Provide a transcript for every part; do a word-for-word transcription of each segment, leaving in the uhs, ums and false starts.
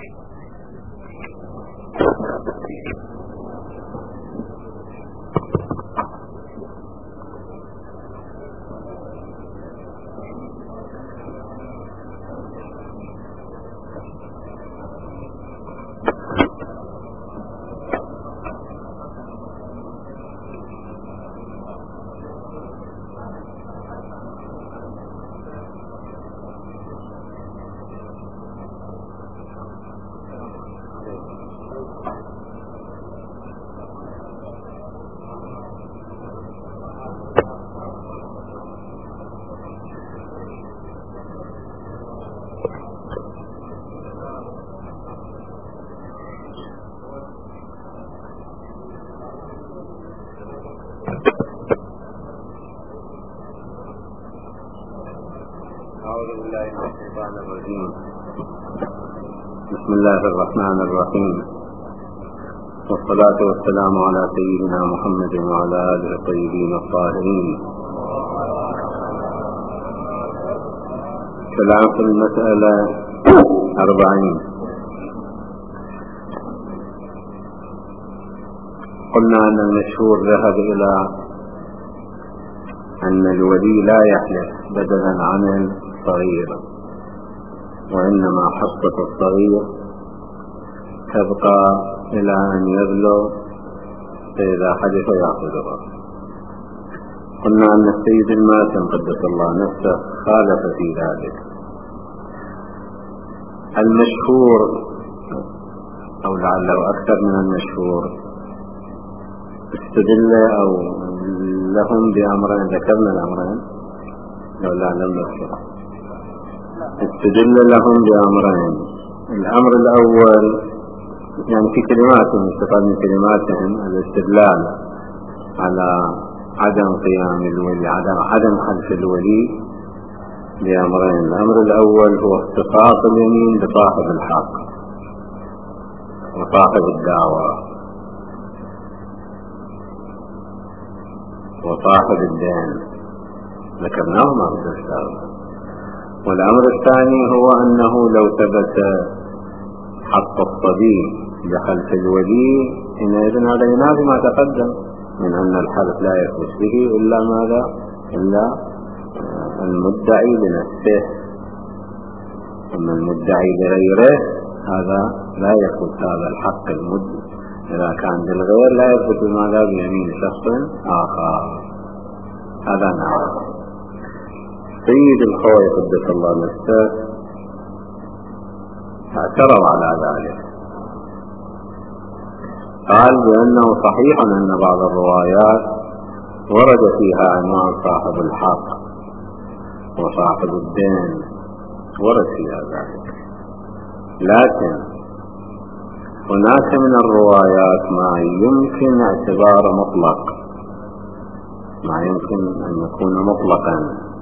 بسم الله الرحمن الرحيم، والصلاة والسلام على سيدنا محمد وعلى آله الطيبين الطاهرين. كلام في المسألة أربعين. قلنا أن المشهور ذهب إلى أن الولي لا يحلف بدلا عن الصغير، وإنما حصة الصغير تبقى إلى أن يبلغ، فإذا حدث يأخذها. قلنا أن السيد الماتم قدس الله نفسه خالف في ذلك. المشهور أو لعله أكثر من المشهور استدل أو لهم بأمرين، ذكرنا الأمرين لو لا لم نذكر، استدل لهم بأمرين. الأمر الأول يعني في كلماتهم، استفاد من كلماتهم الاستدلال على عدم قيام الولي، عدم عدم حلف الولي بأمرين. الأمر الأول هو اختصاص اليمين بصاحب الحق وصاحب الدعوة وصاحب الدين، ذكرناه ما في السابق. والأمر الثاني هو أنه لو ثبت حق الصبي بخلف الولي حينئذ هذا ينافي ما تقدم من أن الحلف لا يثبت به إلا ماذا؟ إلا المدعي لنفسه، أما المدعي لغيره هذا لا يثبت هذا الحق. المدعي إذا كان للغير لا يثبت ماذا؟ بيمين شخص آخر. هذا نعم. سيد الخوي قدس الله نفسه اعترض على ذلك، قال بأنه صحيح أن بعض الروايات ورد فيها عنوان صاحب الحق وصاحب الدين، ورد فيها ذلك، لكن هناك من الروايات ما يمكن اعتبار مطلق، ما يمكن أن يكون مطلقا،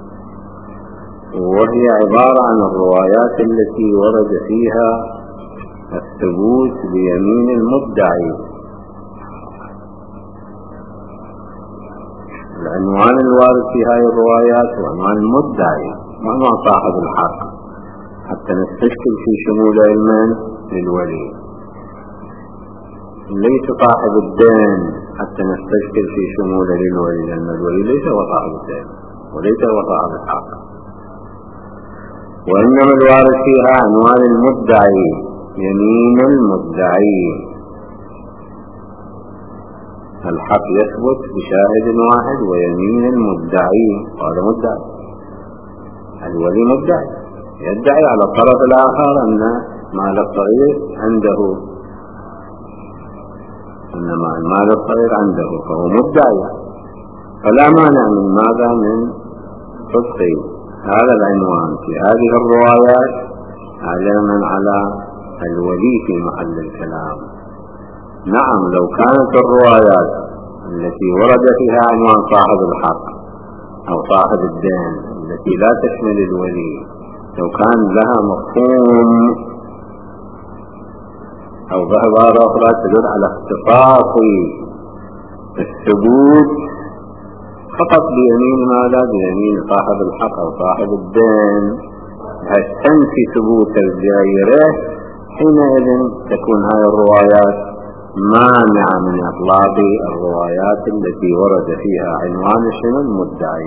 وهي عبارة عن الروايات التي ورد فيها الثبوت بيمين المدعي. العنوان الوارد في هذه الروايات هو عنوان المدعي وعنوان صاحب الحق، حتى نستشكل في شمول علما للولي، ليس صاحب الدين حتى نستشكل في شمول للولي، لأن الولي ليس هو صاحب الدين وليس هو صاحب الحق، وإنما الوارد فيها عنوان المدعي، يمين المدعي. الحق يثبت بشاهد واحد ويمين المدعي، هذا مدعي، الولي مدعي يدعي على الطرف الآخر أن مال الصغير عنده، إنما المال الصغير عنده، فهو مدعي، فلا مانع من ماذا؟ من صدقه هذا العنوان في هذه الروايات علما على الولي في محل الكلام. نعم، لو كانت الروايات التي ورد فيها عنوان صاحب الحق أو صاحب الدين التي لا تشمل الولي، لو كان لها مفهوم أو ظاهرة أخرى تدل على اختصاص الثبوت فقط بيمين ماذا؟ بيمين صاحب الحق أو صاحب الدين، بحيث تنفي ثبوت الغيره، حينئذ تكون هذه الروايات مانعة من إطلاق الروايات التي ورد فيها عنوان شنو المدعي،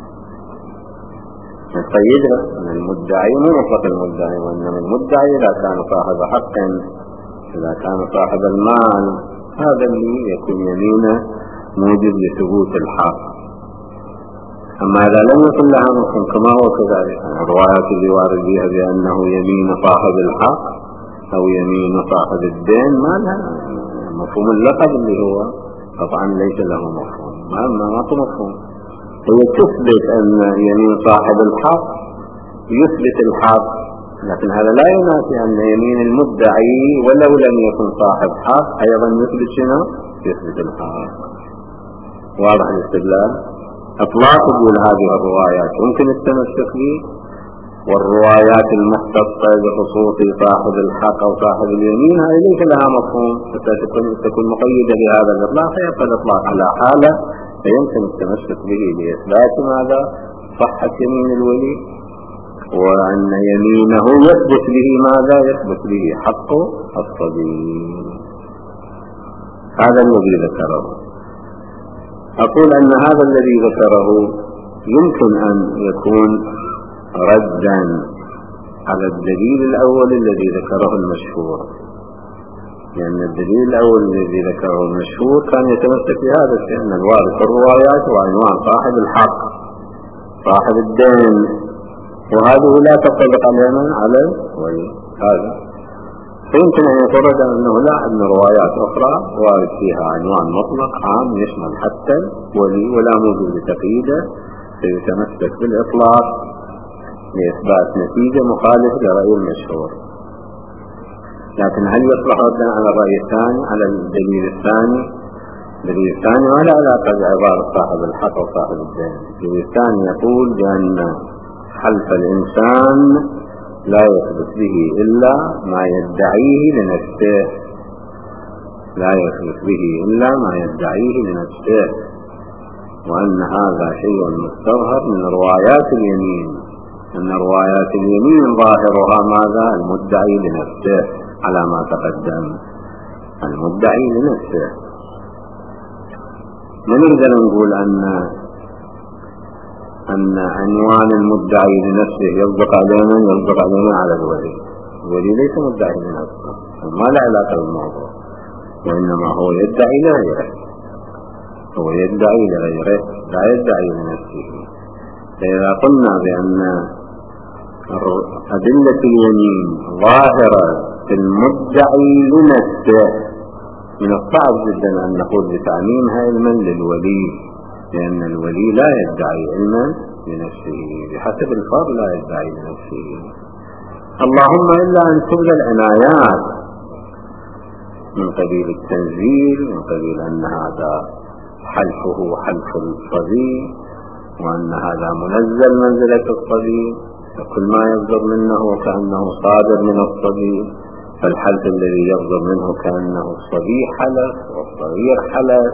نقيدها من المدعي مو مطلق المدعي، وإنما المدعي إذا كان صاحب حق، إذا كان صاحب المال، هذا اللي يكون يمينه موجب لثبوت الحق. أما إذا لم يكن لها مفهوم كما هو كذلك الروايات اللي وارد بها بأنه يمين صاحب الحق أو يمين صاحب الدين ما لها مفهوم اللقب اللي هو طبعا ليس له مفهوم، ما ما مفهوم. هي تثبت أن يمين صاحب الحق يثبت الحق، لكن هذا لا ينافي أن يمين المدعي ولو لم يكن صاحب حق أيضا يثبت شنو؟ يثبت الحق. واضح الاستدلال؟ اطلاق قول هذه الروايات يمكن التمسك به، والروايات المختصة بخصوص صاحب الحق أو صاحب اليمين هذه ليس لها مفهوم، حتى تكون مقيدة بهذا الإطلاق يبقى الإطلاق على حالة فيمكن التمسك به لإثبات ماذا؟ صحة يمين الولي، وأن يمينه يثبت به ماذا؟ يثبت به حق الصبي. هذا الذي ذكره. أقول أن هذا الذي ذكره يمكن أن يكون ردا على الدليل الأول الذي ذكره المشهور، لأن يعني الدليل الأول الذي ذكره المشهور كان يتمسك بهذا الشيء، أن الوارد في الروايات وعنوان صاحب الحق صاحب الدين، وهذه لا تطلق علينا على الولي. هذا فيمكن أن يفرد أنه لا، أن روايات أخرى وارد فيها عنوان مطلق عام يشمل حتى الولي ولا موجود لتقييده، فيتمسك بالإطلاق لإثبات نتيجة مخالفة لرأي المشهور. لكن هل يصلح ردا على الرأي الثاني على الدليل الثاني؟ الدليل الثاني ولا علاقة بعبارة صاحب الحق أو صاحب الدين. الدليل الثاني يقول بأن حلف الإنسان لا يثبت به إلا ما يدعيه لنفسه، لا يثبت به إلا ما يدعيه لنفسه، وأن هذا شيء مستظهر من روايات اليمين، أن روايات اليمين ظاهرها ماذا؟ المدعي لنفسه على ما تقدم، المدعي لنفسه. من نقدر نقول أن أن عنوان المدعي لنفسه يصدق علينا يصدق علينا على الولي. الولي ليس مدعي لنفسه، ما له علاقة بالموضوع، وإنما هو يدعي لغيره، هو يدعي لغيره لا يدعي لنفسه. فإذا قلنا بأن أدلة اليمين ظاهرة في المدعي لنفسه، من الصعب جدا أن نقول بتعميمها علما للولي، لأن الولي لا يدعي علما لنفسه بحسب الفرض، لا يدعي لنفسه، اللهم إلا أن تبدأ العنايات من قبيل التنزيل، من قبيل أن هذا حلفه حلف الصبي، وأن هذا منزل منزلة الصبي، فكل ما يصدر منه كأنه صادر من الصبي، فالحلف الذي يصدر منه كأنه الصبي حلف والصغير حلف.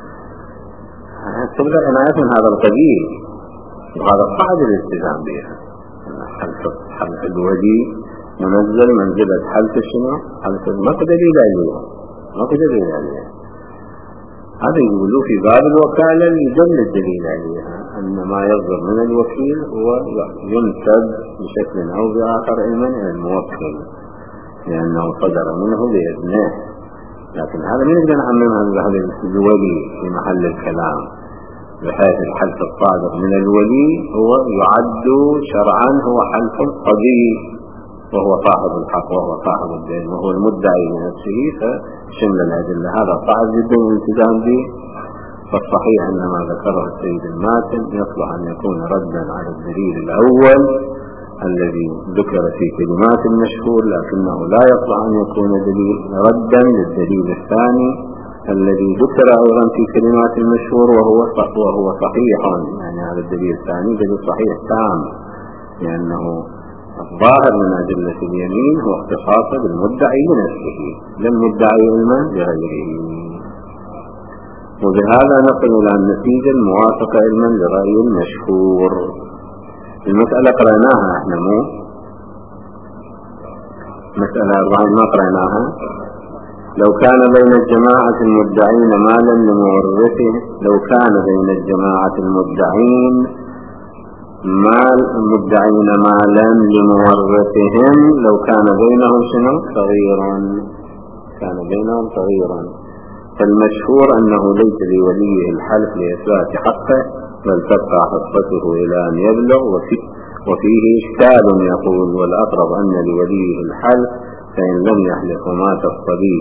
تبدأ عنايات من هذا القبيل، وهذا صعب الالتزام بها. حلف حلف الولي منزل منزلة حلف شنو؟ حلف ما دليل عليه، ما دليل عليه. هذا يقولوا في باب الوكالة يدل الدليل عليها، أن ما يصدر من الوكيل هو ينسب بشكل أو بآخر علما إلى الموكل، لأنه صدر منه بإذنه. لكن هذا من يقدر نعممها بهذا الولي في محل الكلام، بحيث الحلف الصادر من الولي هو يعد شرعا هو حلف الصبي، وهو صاحب الحق وهو صاحب الدين وهو المدعي لنفسه، فشمل الأدلة. هذا صعب جدا الالتزام به، فالصحيح أن ما ذكره السيد الماتن يصلح أن يكون ردا على الدليل الأول الذي ذكر في كلمات المشهور، لكنه لا يصلح أن يكون دليل ردا للدليل الثاني الذي ذكر أيضا في كلمات المشهور وهو وهو صحيح. يعني هذا الدليل الثاني دليل صحيح تام، لأنه الظاهر من أدلة اليمين هو اختصاصه بالمدعي لنفسه لا المدعي علما لغيره. وبهذا نصل إلى النتيجة الموافقة علما لرأي المشهور. المسألة قرأناها احنا مو مسألة أربعين ما قرأناها. لو كان بين الجماعة المدعين مالا لمورثه لو كان بين الجماعة المدعين مال المدعين مالا لمورثهم لو كان بينهم شنو صغيرا كان بينهم صغيرا فالمشهور أنه ليس لوليه الحلف لإثبات حقه بل تبقى حصته إلى أن يبلغ وفي وفيه إشكال يقول والأقرب أن لوليه الحلف فإن لم يحلف ومات الصبي.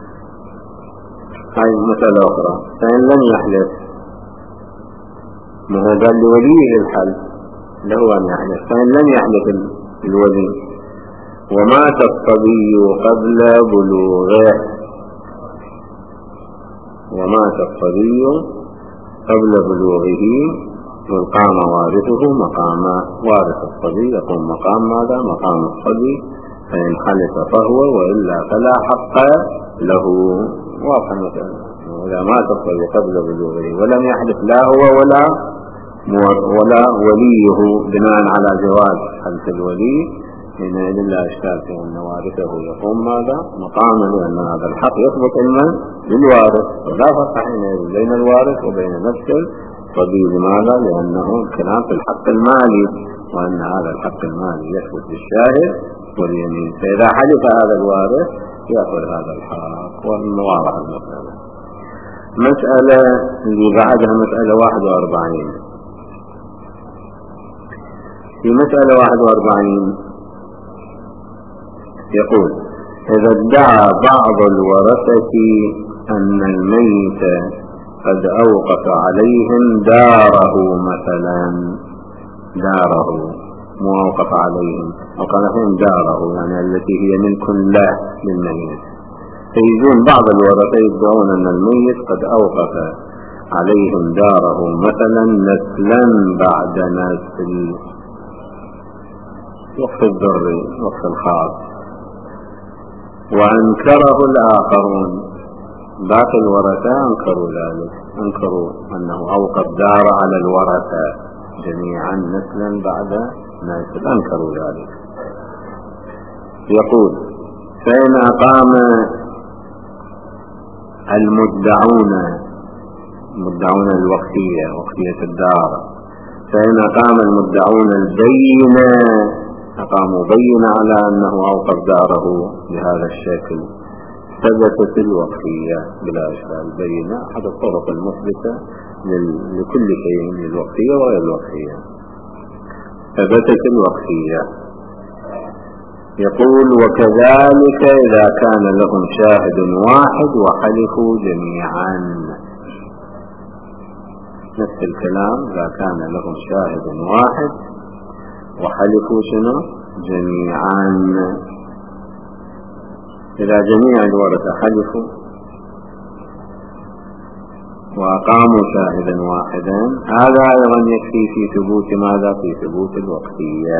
هاي مسألة أخرى. فإن لم يحلف ما هو قال لوليه الحلف له أن يحلف فإن لم يحلف الولي ومات الصبي قبل بلوغه ومات الصبي قبل بلوغه وقام وارثه مقام وارث الصبي يقوم مقام ماذا مقام الصبي فإن حلف فهو وإلا فلا حق له. واضح مثلا إذا مات الصبي قبل بلوغه ولم يحلف لا هو ولا ولا وليه بناء على جواز حلف الولي حينئذ لا إشكال في أن وارثه يقوم ماذا مقاما لأن هذا الحق يثبت علما للوارث ولا فرق حينئذ بين الوارث وبين نفس الصبي. لماذا؟ لأنه الكلام في الحق المالي وأن هذا الحق المالي يثبت بالشاهد واليمين فإذا حلف هذا الوارث يأخذ هذا الحق والمواضع المسألة. مسألة اللي بعدها مسألة واحد وأربعين. في مسألة واحد وأربعين يقول إذا ادعى بعض الورثة أن الميت قد أوقف عليهم داره مثلا داره مو أوقف عليهم أوقف عليهم داره يعني التي هي ملك له للميت فيجون بعض الورثة يدعون أن الميت قد أوقف عليهم داره مثلا نسلا بعد نسل وقف الضر وقف الخاص وأنكره الآخرون باقي الورثة أنكروا ذلك أنكروا أنه أوقف دار على الورثة جميعا نسلا بعد نسل أنكروا ذلك. يقول فإن أقام المدعون المدعون الوقتية وقتية الدار فإن أقام المدعون البينة أقاموا بينة على أنه أوقف داره بهذا الشكل ثبتت الوقتية بلا إشكال بينة أحد الطرق المثبتة لكل شيء للوقتية وغير الوقتية ثبتت الوقتية. يقول وكذلك إذا كان لهم شاهد واحد وحلفوا جميعا نفس الكلام إذا كان لهم شاهد واحد وحلفوا شنو جميعا إذا جميع الورثة حلفوا وأقاموا شاهدا واحدا هذا أيضا يكفي في ثبوت ماذا في ثبوت الوقتية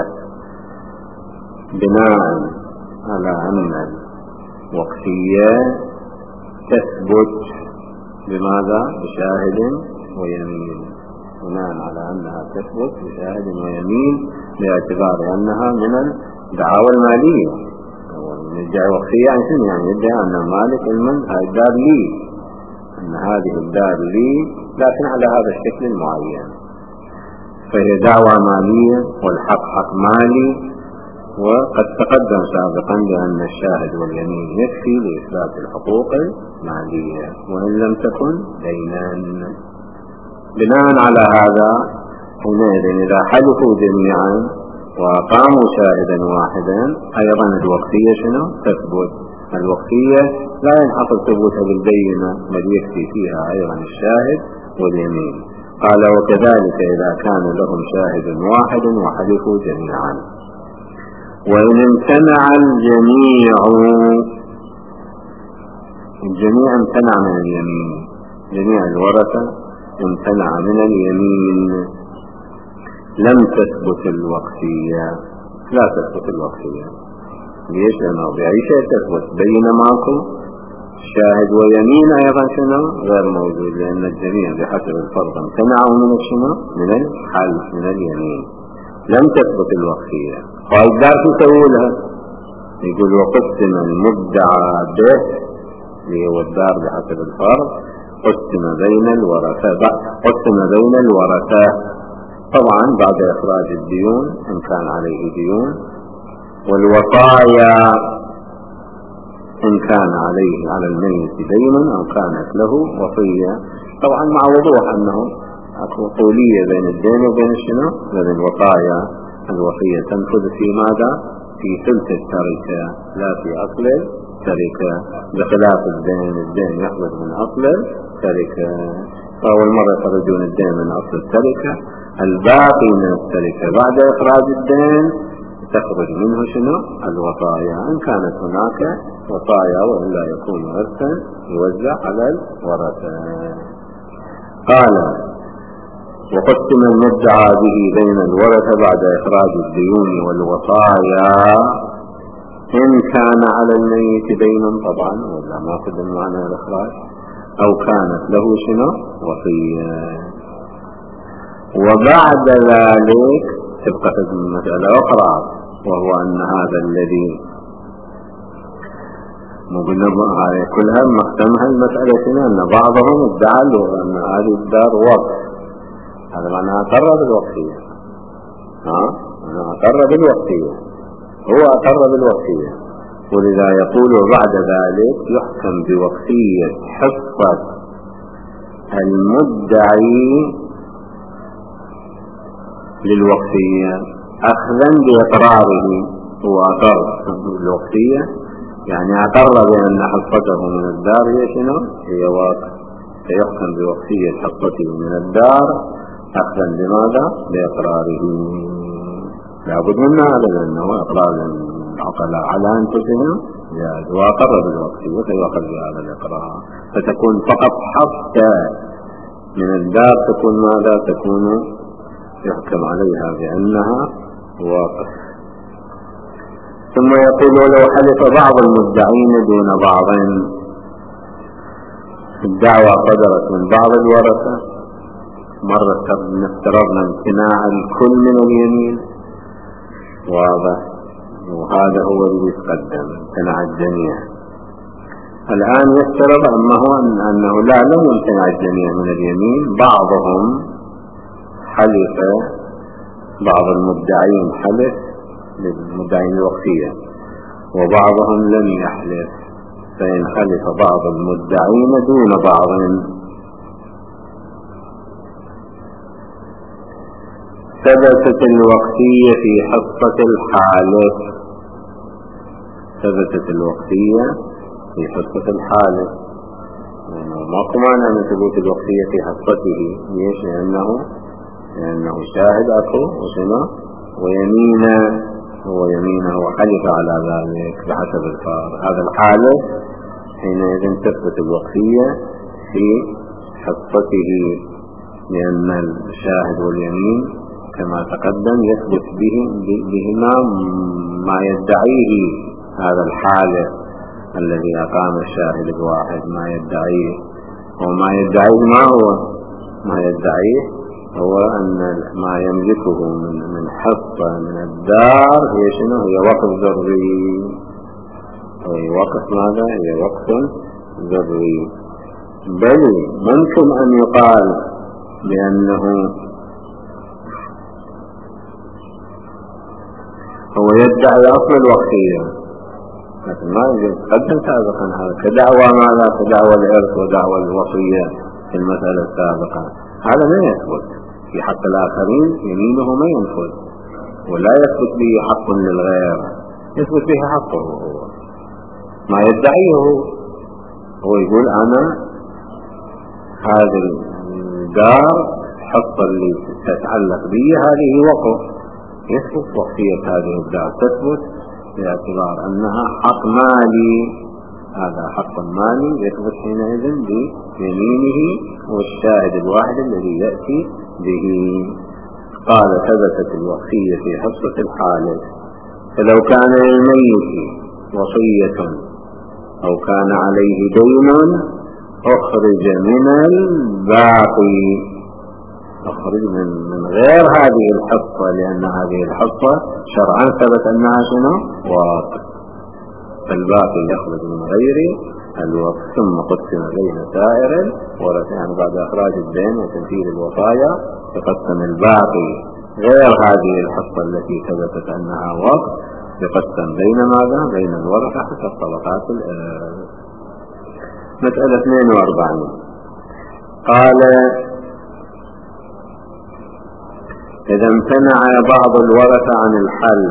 بناء على أن الوقتية تثبت بماذا بشاهد ويمين بناء على أنها تثبت بشاهد ويمين باعتبار أنها من الدعاوى المالية يدعي وقتية عن شنو يعني يدعي أن المالك المن هاي الدار لي أن هذه الدار لي لكن على هذا الشكل المعين فهي دعوى مالية والحق حق مالي وقد تقدم سابقا بأن الشاهد واليمين يكفي لإثبات الحقوق المالية وإن لم تكن دينا. بناء على هذا حينئذ إذا حلفوا جميعا وقاموا شاهدا واحدا أيضا الوقتية شنو تثبت الوقتية لا ينحصر ثبوتها بالبينة بل يكفي فيها أيضا الشاهد واليمين. قال وكذلك إذا كان لهم شاهد واحد وحلفوا جميعا وإن امتنع الجميع الجميع امتنع من اليمين جميع الورثة امتنع من اليمين لم تثبت الوقتية لا تثبت الوقتية. ليش؟ لأنه بأي شيء تثبت بين ماكو شاهد ويمين أيضا شنو غير موجود لأن الجميع بحسب الفرض امتنعوا من الشنو من الحلف من اليمين لم تثبت الوقتية. فالدار تسوي لها يقول وقسم المدعى به اللي هو الدار بحسب الفرض قسم بين الورثة قسم بين الورثة طبعا بعد إخراج الديون إن كان عليه ديون، والوصايا إن كان عليه على الميت دين أو كانت له وصية، طبعا مع وضوح أنه أكو طولية بين الدين وبين الشنو بين الوصايا. الوصية تنفذ في ماذا؟ في ثلث التركة لا في أصل التركة، بخلاف الدين الدين يخرج من أصل التركة. فأول مرة يخرجون الدين من أصل التركة، الباقي من التركة بعد إخراج الدين تخرج منه شنو؟ الوصايا، إن كانت هناك وصايا وإلا يكون ورثا يوزع على الورثة. قال وقسم المدعى به بين الورثة بعد إخراج الديون والوصايا إن كان على الميت دين طبعا ولا ما قدم معنى الإخراج، أو كانت له شنو؟ وصية. وبعد ذلك تبقى المسألة أخرى، وهو أن هذا الذي مبنى هاي كلها مختمها المسألة هنا أن بعضهم ادعى أن هذه الدار وقف، هذا معناه أقر بالوقتية. ها أنا أقر بالوقتية، هو أقر بالوقتية، ولذا يقول بعد ذلك يحكم بوقتية حصة المدعي للوقتية أخذا بإقراره. هو أقر بالوقتية يعني أقر بأن حصته من الدار هي شنو؟ هي واقع، فيحكم بوقتية حصته من الدار أخذا بماذا؟ بإقراره. لابد من هذا لأنه إقرار العقلاء على أنفسهم جاز، وأقر بالوقتية فيأخذ بهذا الإقرار، فتكون فقط حصة من الدار تكون ماذا؟ تكون يحكم عليها بأنها واقف. ثم يقول ولو حلف بعض المدعين دون بعض، الدعوة قدرت من بعض الورثة، مرة افترضنا امتناع الكل من اليمين واضح، وهذا هو اللي يتقدم امتناع الجميع. الآن يفترض أنه, أنه لا لم يمتنع الجميع من اليمين، بعضهم حلف، بعض المدعين حلف للمدعين الوقتية وبعضهم لم يحلف، فإن حلف بعض المدعين دون بعض ثبتت الوقتية في حصة الحالف. ثبتت الوقتية في حصة الحالف، ماكو معنى أن ثبوت الوقتية في حصته، ليش؟ لأنه لأنه شاهد أكو وشنو ويمينه ويمينه وحلف على ذلك بحسب الفار. هذا الحالف حينئذ تثبت الوقتية في حصته، لأن الشاهد واليمين كما تقدم يثبت به بهما ما يدعيه هذا الحالف الذي أقام الشاهد الواحد، ما يدعيه وما يدعيه ما هو ما يدعيه هو أن ما يملكه من من حصة من الدار هي شنو؟ هي وقف ذري، هي وقف ماذا؟ هي وقف ذري. بل ممكن أن يقال بأنه هو يدعي أصل الوقتية، لكن ما قدم سابقا هذا كدعوى ماذا؟ كدعوى الإرث ودعوى الوصية في المسألة السابقة، هذا ما يثبت في حق الآخرين، يمينه ما ينفذ ولا يثبت به حق للغير، يثبت به حقه هو ما يدعيه. هو يقول أنا هذه الدار حصة اللي تتعلق بي هذه وقف، يثبت وقتية هذه الدار، تثبت باعتبار أنها حق مالي، هذا حق مالي يثبت حينئذ بيمينه والشاهد الواحد الذي يأتي به. قال ثبتت الوقتية في حصة الحالف، فلو كان للميت وصية أو كان عليه دين أخرج من الباقي، أخرج من, من غير هذه الحصة، لأن هذه الحصة شرعا ثبت أنها شنو؟ واقف، فالباقي يخرج من غير الوقف، ثم قسم بين سائر الورثة، يعني بعد إخراج الدين وتنفيذ الوصايا يقسم الباقي غير هذه الحصة التي ثبتت أنها وقف، يقسم بين ماذا؟ بين الورثة حسب طبقات الإرث. مسألة اثنين وأربعين قال: إذا امتنع بعض الورثة عن الحل،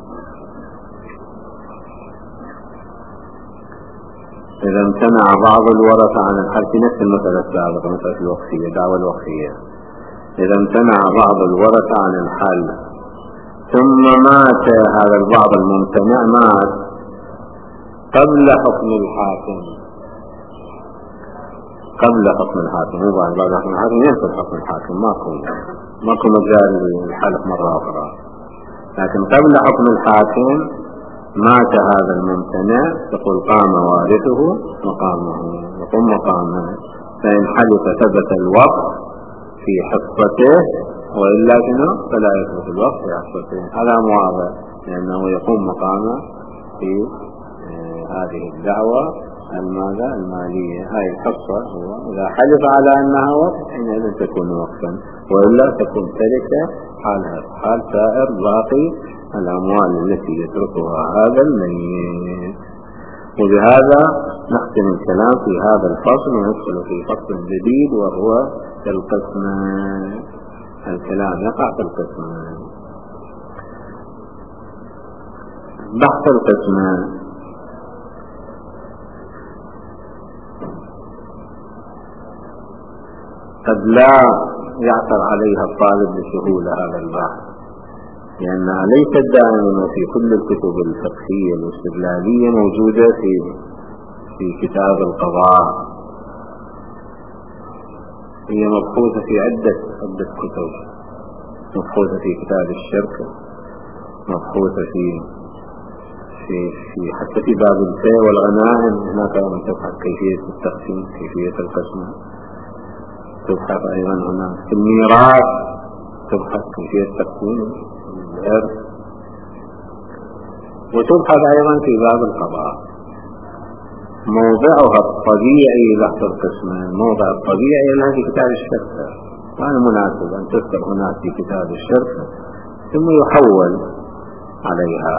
إذا امتنع بعض الورثة عن الحل في نفس المسألة السابقة، مسألة الوقفية، دعوة الوقفية، إذا امتنع بعض الورثة عن الحل ثم مات هذا البعض الممتنع، مات قبل حكم الحاكم، قبل حكم الحاكم، مو بعد بعد حكم الحاكم، ينفذ حكم الحاكم، ماكو ماكو مجال للحلف مرة أخرى، لكن قبل حكم الحاكم مات هذا الممتنع، تقول قام وارثه مقامه، يقوم مقامه، فإن حلف ثبت الوقف في حصته، وإلا شنو فلا يثبت الوقف في حصته. هذا واضح، لأنه يقوم مقامه في آه هذه الدعوة الماذا المالية. هاي الحصة هو إذا حلف على أنها وقف حينئذ تكون وقفا، وإلا تكون تركة حالها حال سائر باقي الأموال التي يتركها هذا الميت. وبهذا نختم الكلام في هذا الفصل وندخل في فصل جديد، وهو القسمة. الكلام يقع في القسمة. بحث القسمة. قد لا يعثر عليها الطالب لسهولة هذا البحث، لأنها ليست دائما في كل الكتب الفقهية والاستدلالية موجودة في في كتاب القضاء، هي مبحوثة في عدة عدة كتب، مبحوثة في كتاب الشرك، مبحوثة في في في حتى في باب البيع والغنائم، هناك من تبحث كيفية التقسيم، كيفية القسمة، تبحث أيضا هنا في الميراث، تبحث كيفية تقسيم الإرث، وتبحث أيضا في باب القضاء. موضعها الطبيعي بحث القسمة، الموضع الطبيعي لها في كتاب الشركة، وأنا مناسب أن تذكر هناك في كتاب الشركة ثم يحول عليها.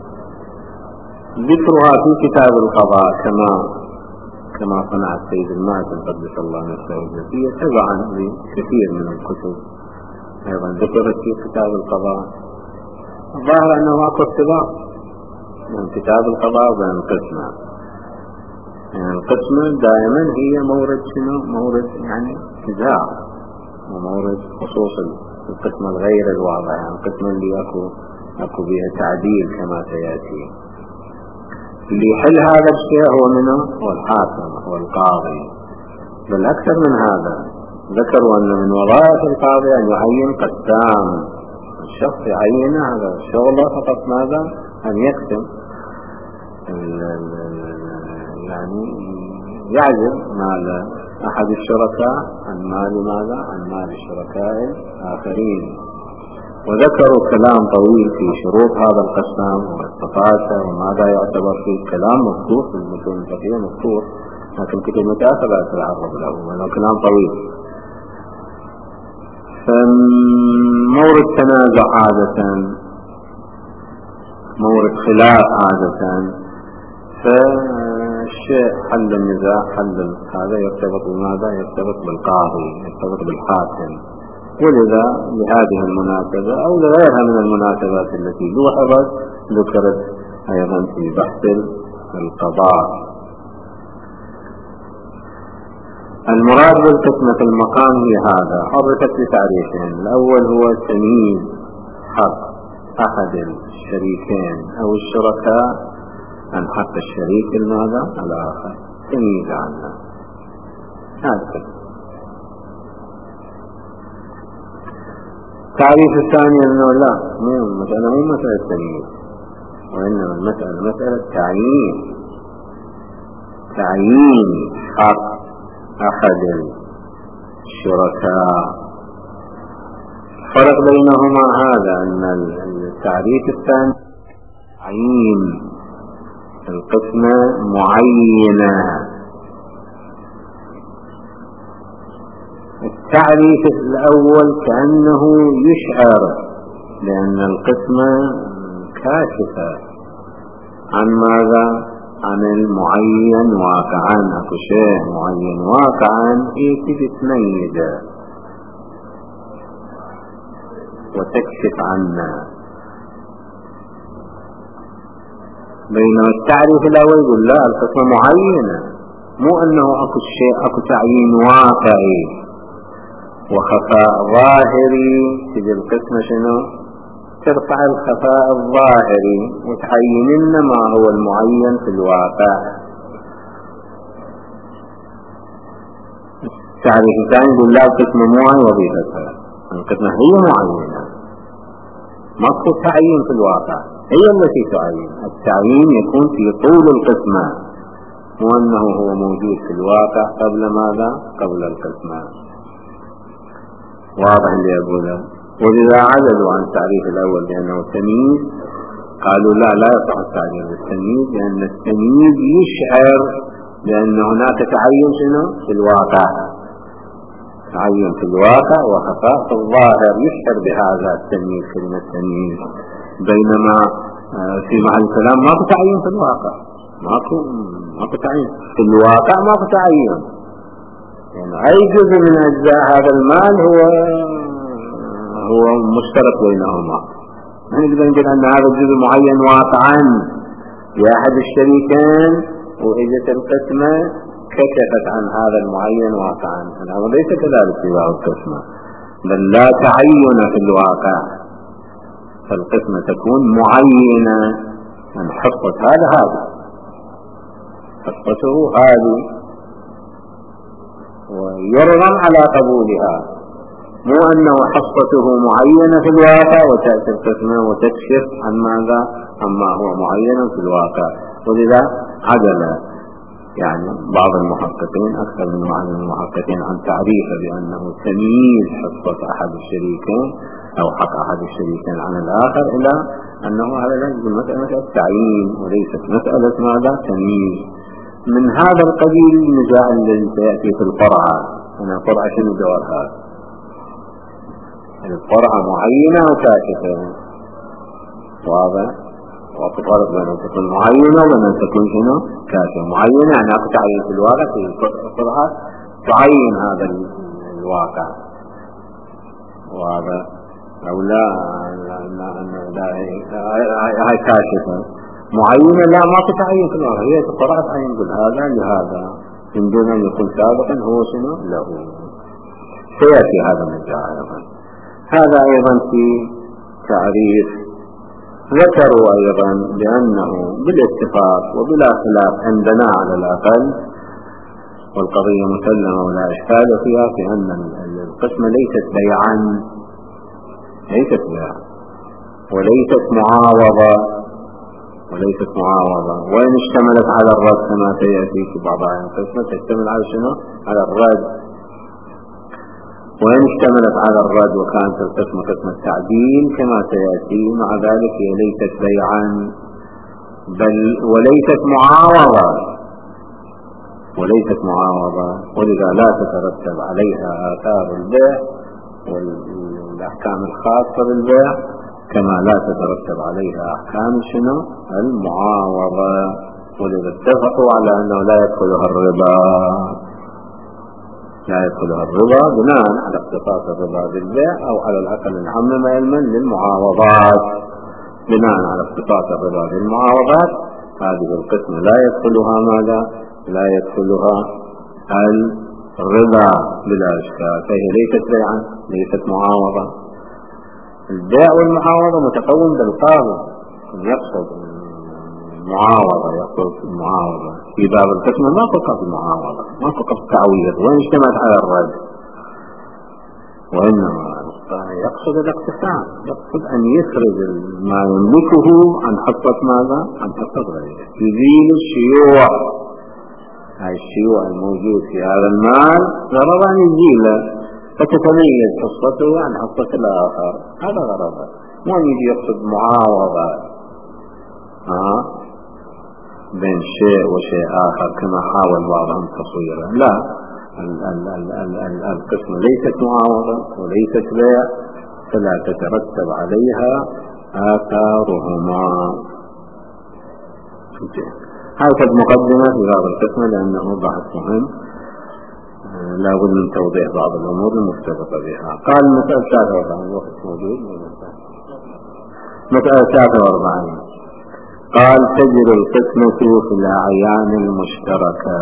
ذكرها في كتاب القضاء كما كما صنع السيد المازن قدس الله نفسه الزكية تبعا لكثير من الكتب، أيضا ذكرت في كتاب القضاء. الظاهر أنه أكو ارتباط بين كتاب القضاء وبين القسمة، يعني القسمة دائما هي مورد شنو؟ مورد يعني نزاع، ومورد خصوص القسمة الغير الواضحة، يعني القسمة اللي أكو أكو بها تعديل كما سيأتي. اللي يحل هذا الشيء هو منه هو الحاكم، هو القاضي. بل أكثر من هذا، ذكروا أن من وظائف القاضي أن يعين قسام، الشخص يعين هذا الشغل فقط ماذا؟ أن يقسم، يعني يعزل مال أحد الشركاء عن مال ماذا؟ عن مال الشركاء الآخرين. وذكروا كلام طويل في شروط هذا القسام واستفاده وماذا يعتبر فيه، كلام مذكور في المتون الفقهية مذكور، لكن كتب متأخرة لا تتعرض له، وهذا كلام طويل. فمورد تنازع عادة، مورد خلاف عادة، فالشيء حل النزاع، حل هذا يرتبط بماذا؟ يرتبط بالقاضي، يرتبط بالحاكم. ولذا لهذه المناسبة أو لغيرها من المناسبات التي لوحظت ذكرت أيضا في بحث القضاء. المراد بالقسمة المقام هي هذا، عرفت بتعريفين. الأول هو تمييز حق أحد الشريكين أو الشركاء عن حق الشريك الماذا؟ الآخر، تمييز عنه، هذا. التعريف الثاني أنه لا، المسألة مو مسألة تمييز، وإنما المسألة مسألة تعيين، تعيين حق أحد الشركاء. فرق بينهما هذا، أن التعريف الثاني تعيين القسمة معينة. التعريف الأول كأنه يشعر لأن القسمة كاشفة عن ماذا؟ عن المعين واقعا. أكو شيء معين واقعا يتجي تميزه وتكشف عنه. بينما التعريف الأول يقول لا، القسمة معينة، مو أنه أكو شيء أكو تعيين واقعي وخفاء ظاهري. تجي القسمة شنو؟ ترفع الخفاء الظاهري وتعين لنا ما هو المعين في الواقع. التعريف الثاني يقول لا، القسمة مو عن وظيفتها، القسمة هي معينة، ماكو تعيين في الواقع، هي التي تعين. التعيين يكون في طول القسمة، مو أنه هو موجود في الواقع قبل ماذا؟ قبل القسمة. واضح اللي أقوله؟ ولذا عدلوا عن التعريف الأول بأنه التمييز، قالوا لا لا يصح التعريف بالتمييز، لأن التمييز يشعر بأن هناك تعين شنو؟ في الواقع، تعين في الواقع وخفاء في الظاهر، يشعر بهذا التمييز، كلمة تمييز. بينما في محل الكلام ماكو تعين في الواقع، ماكو ماكو تعين في الواقع، ماكو تعين. يعني أي جزء من أجزاء هذا المال هو هو مشترك بينهما. نقدر نقول أن هذا الجزء معين واقعا لأحد الشريكين، وإجت القسمة كشفت عن هذا المعين واقعا. هذا ليس كذلك في باب القسمة، بل لا تعين في الواقع، فالقسمة تكون معينة. من حصة هذا هذا حصته هذه، ويرغم على قبولها، مو أنه حصته معينة في الواقع وتأتي القسمة وتكشف عن ماذا؟ عما هو معين في الواقع. ولذا عدل يعني بعض المحققين، أكثر من بعض المحققين، عن تعريفه بأنه تمييز حصة أحد الشريكين أو حق أحد الشريكين عن الآخر، إلى أنه هذا ليس مسألة التعيين وليست مسألة ماذا؟ تمييز. من هذا القبيل النزاع الذي سيأتي في القرعة. أنا القرعة شنو جوابها؟ القرعة معينة وكاشفة، واضح؟ وتفرق بين أن تكون معينة وبين أن تكون شنو؟ كاشفة. معينة يعني أكو تعيين في الواقع، في القرعة تعين هذا الواقع، واضح؟ أو لا لا لا لا هاي كاشفة. معينة لا، ما تعين في الواقع، هي القرعة تعين كل هذا لهذا من دون أن يكون سابقا هو شنو له. سيأتي هذا النزاع أيضا. هذا أيضا في تعريف. ذكروا أيضا بأنه بالاتفاق وبلا خلاف عندنا على الأقل، والقضية مسلمة ولا إشكال فيها، في أن القسمة ليست بيعا، ليست بيعا وليست معاوضة، وليست معاوضة. وإن اشتملت على الرد كما سيأتي في بعض أحيان القسمة تشتمل على شنو؟ على الرد. وإن اشتملت على الرد وكانت القسمة قسمة تعديل كما سيأتي، مع ذلك هي ليست بيعا بل وليست معاوضة، وليست معاوضة. ولذا لا تترتب عليها آثار البيع والأحكام الخاصة بالبيع، كما لا تترتب عليها أحكام شنو؟ المعاوضة. ولذا اتفقوا على أنه لا يدخلها الربا، لا يدخلها الربا بناء على اختصاص الربا بالبيع، أو على الأقل نعمم علما للمعاوضات بناء على اختصاص الربا بالمعاوضات. هذه القسمة لا يدخلها ماذا؟ لا يدخلها الربا بلا إشكال، فهي ليست بيعا، ليست معاوضة. البيع والمعاوضة متقوم بالقاضي، يقصد المعاوضة، يقصد المعاوضة. في باب القسمة ما فقط المعاوضة، ما فقط التعويض وإن اشتملت على الرد، وإنما يقصد الاقتسام، يقصد أن يخرج ما يملكه عن حصة ماذا؟ عن حصة غيره، يزيل الشيوع. هاي الشيوع الموجود في هذا المال غرض أن يزيله فتتميز حصته عن حصة الآخر، هذا غرضه. ما يجي يقصد معاوضة. ها بين شيء وشيء آخر كما حاول بعضهم تصويره. لا، القسمة ليست معاوضة وليست بيع، فلا تترتب عليها آثارهما. هذه مقدمة في باب القسمة لأنه بحث مهم لا بد من توضيح بعض الأمور المرتبطة بها. قال مسألة ثلاثة وأربعين، الوقت موجود. مسألة ثلاثة وأربعين قال تجري القسمة في الأعيان المشتركة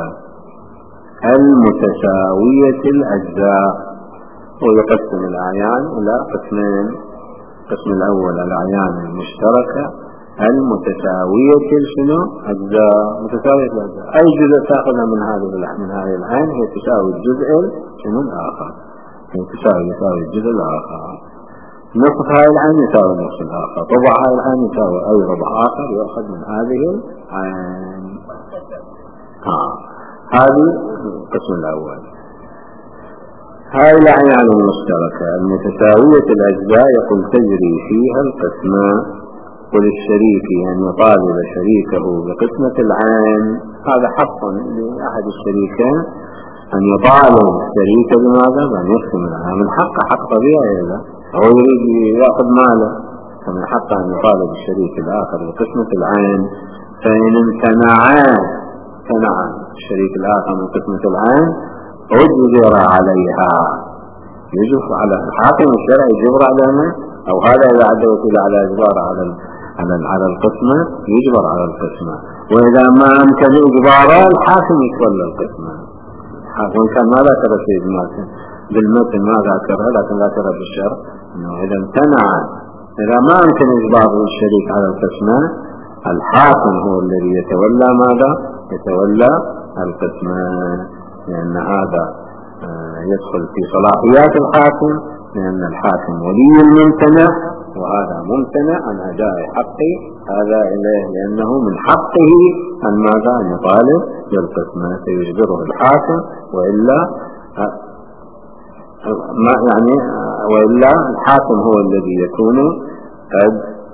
المتساوية الأجزاء. ويقسم الأعيان إلى قسمين: القسم الأول الأعيان المشتركة المتساوية شنو؟ أجزاء، متساوية الأجزاء. أي جزء تأخذها من هذه من هذه العين هي تساوي الجزء شنو الآخر، هي تساوي يساوي الجزء الآخر. نصف هاي العين يساوي نصف الآخر، ربع هاي العين يساوي أي ربع آخر يأخذ من هذه العين. آه. هذه القسم الأول. هاي الأعيان المشتركة المتساوية الأجزاء يقول تجري فيها القسمة، وللشريك أن يطالب شريكه بقسمة العين. هذا حق لأحد الشريكين أن يطالب شريكه بماذا؟ بأن يقسم العين. من حقه، حق طبيعي هذا، هو يريد يأخذ ماله، فمن حقه أن يطالب الشريك الآخر بقسمة العين. فإن امتنعا امتنع الشريك الآخر من قسمة العين أجبر عليها، يجب على الحاكم الشرعي يجبر عليها، أو هذا إذا عد وسيلة على إجبار على على على القسمة يجبر على القسمة. وإذا ما أمكن إجباره الحاكم يتولى القسمة. وإن كان ما ذكر شيء بالمثل ما ذكرها، لكن ذكر بالشرع أنه إذا امتنع، إذا ما أمكن إجبار الشريك على القسمة الحاكم هو الذي يتولى ماذا؟ يتولى القسمة، لأن هذا يدخل في صلاحيات الحاكم، لأن الحاكم ولي الممتنع وهذا ممتنع عن أداء حقه هذا إليه، لأنه من حقه أن ماذا؟ أن يطالب بالقسمة، فيجبره الحاكم، وإلا ما يعني وإلا الحاكم هو الذي يكون قد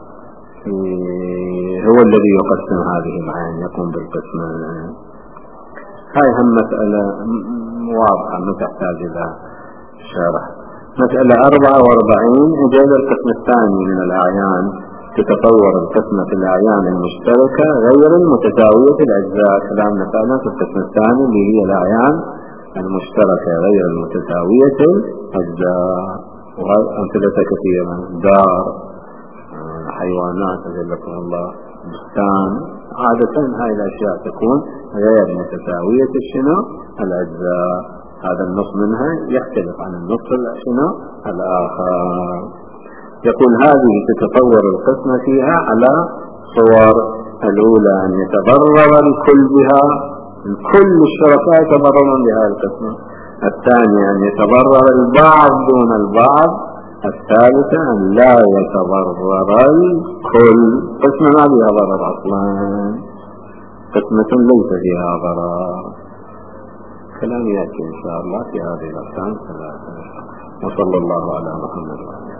هو الذي يقسم هذه العين، يقوم بالقسمة. هاي هم مسألة واضحة ما تحتاج إلى شرح. مسألة أربعة وأربعين إجاب القسم الثاني من الأعيان تتطور القسمة في الأعيان المشتركة غير المتساوية الأجزاء. كلام مثلا في القسم الثاني اللي هي الأعيان المشتركة غير المتساوية الأجزاء، وأمثلة كثيرة: دار، حيوانات أجلكم الله، بستان. عادة هاي الأشياء تكون غير متساوية شنو الأجزاء، هذا النص منها يختلف عن النص شنو الآخر. يقول هذه تتطور القسمة فيها على صور: الأولى أن يتضرر الكل بها، كل الشركاء يتضررون بهذه القسمة. الثانية أن يتضرر البعض دون البعض. الثالثة أن لا يتضرر الكل، قسمة ما فيها ضرر أصلا، قسمة ليس فيها ضرر. كلام يأتي إن شاء الله في هذه الأقسام الثلاثة. وصلى الله على محمد.